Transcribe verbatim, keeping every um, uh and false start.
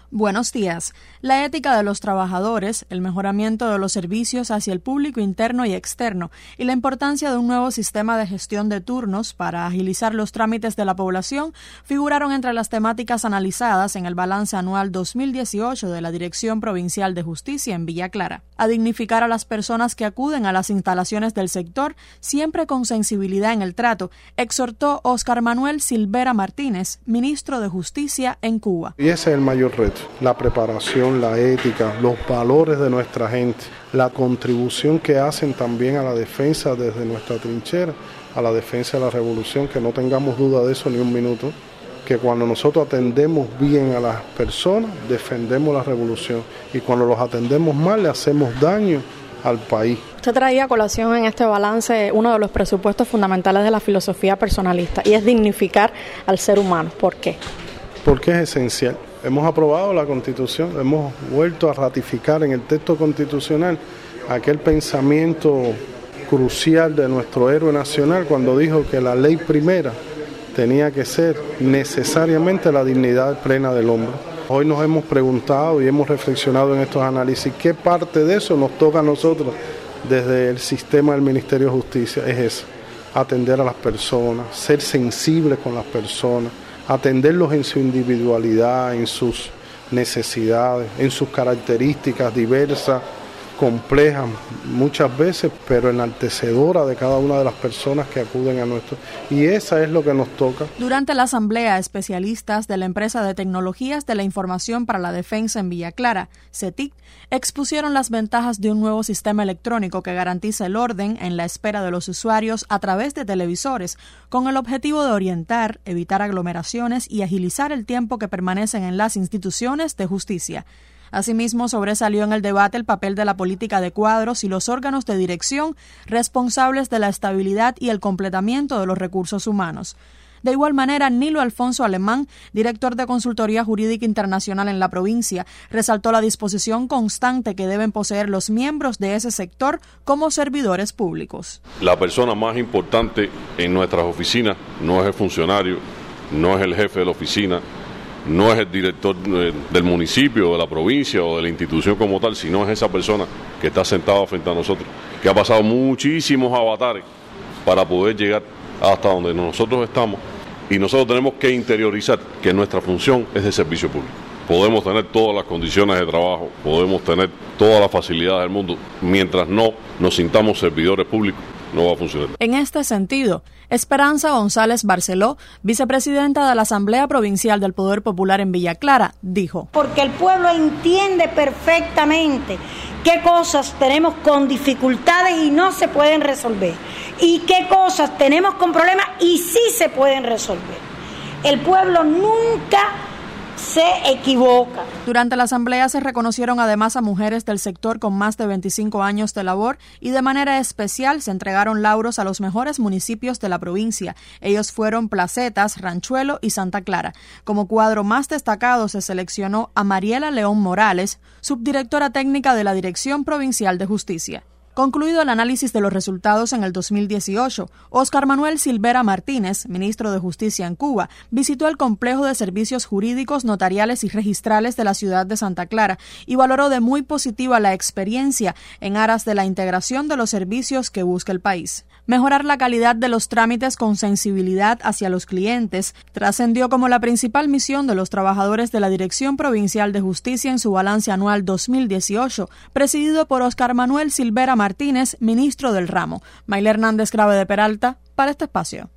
Buenos días. La ética de los trabajadores, el mejoramiento de los servicios hacia el público interno y externo y la importancia de un nuevo sistema de gestión de turnos para agilizar los trámites de la población figuraron entre las temáticas analizadas en el balance anual dos mil dieciocho de la Dirección Provincial de Justicia en Villa Clara. A dignificar a las personas que acuden a las instalaciones del sector, siempre con sensibilidad en el trato, exhortó Óscar Manuel Silvera Martínez, ministro de Justicia en Cuba. Y ese es el mayor reto. La preparación, la ética, los valores de nuestra gente, la contribución que hacen también a la defensa desde nuestra trinchera, a la defensa de la revolución, que no tengamos duda de eso ni un minuto, que cuando nosotros atendemos bien a las personas, defendemos la revolución, y cuando los atendemos mal, le hacemos daño al país. Usted traía a colación en este balance uno de los presupuestos fundamentales de la filosofía personalista, y es dignificar al ser humano. ¿Por qué? Porque es esencial. Hemos aprobado la Constitución, hemos vuelto a ratificar en el texto constitucional aquel pensamiento crucial de nuestro héroe nacional cuando dijo que la ley primera tenía que ser necesariamente la dignidad plena del hombre. Hoy nos hemos preguntado y hemos reflexionado en estos análisis qué parte de eso nos toca a nosotros desde el sistema del Ministerio de Justicia. Es eso, atender a las personas, ser sensibles con las personas, atenderlos en su individualidad, en sus necesidades, en sus características diversas, complejas muchas veces, pero enaltecedora de cada una de las personas que acuden a nuestro. Y esa es lo que nos toca. Durante la asamblea, especialistas de la empresa de tecnologías de la información para la defensa en Villa Clara, CETIC, expusieron las ventajas de un nuevo sistema electrónico que garantiza el orden en la espera de los usuarios a través de televisores, con el objetivo de orientar, evitar aglomeraciones y agilizar el tiempo que permanecen en las instituciones de justicia. Asimismo, sobresalió en el debate el papel de la política de cuadros y los órganos de dirección responsables de la estabilidad y el completamiento de los recursos humanos. De igual manera, Nilo Alfonso Alemán, director de Consultoría Jurídica Internacional en la provincia, resaltó la disposición constante que deben poseer los miembros de ese sector como servidores públicos. La persona más importante en nuestras oficinas no es el funcionario, no es el jefe de la oficina, no es el director del municipio, de la provincia o de la institución como tal, sino es esa persona que está sentada frente a nosotros, que ha pasado muchísimos avatares para poder llegar hasta donde nosotros estamos, y nosotros tenemos que interiorizar que nuestra función es de servicio público. Podemos tener todas las condiciones de trabajo, podemos tener todas las facilidades del mundo, mientras no nos sintamos servidores públicos, no va a funcionar. En este sentido, Esperanza González Barceló, vicepresidenta de la Asamblea Provincial del Poder Popular en Villa Clara, dijo: Porque el pueblo entiende perfectamente qué cosas tenemos con dificultades y no se pueden resolver, y qué cosas tenemos con problemas y sí se pueden resolver. El pueblo nunca se equivoca. Durante la asamblea se reconocieron además a mujeres del sector con más de veinticinco años de labor y de manera especial se entregaron lauros a los mejores municipios de la provincia. Ellos fueron Placetas, Ranchuelo y Santa Clara. Como cuadro más destacado se seleccionó a Mariela León Morales, subdirectora técnica de la Dirección Provincial de Justicia. Concluido el análisis de los resultados en el dos mil dieciocho, Óscar Manuel Silvera Martínez, ministro de Justicia en Cuba, visitó el complejo de servicios jurídicos, notariales y registrales de la ciudad de Santa Clara y valoró de muy positiva la experiencia en aras de la integración de los servicios que busca el país. Mejorar la calidad de los trámites con sensibilidad hacia los clientes trascendió como la principal misión de los trabajadores de la Dirección Provincial de Justicia en su balance anual dos mil dieciocho, presidido por Óscar Manuel Silvera Martínez, ministro del ramo. Mayla Hernández Grave de Peralta, para este espacio.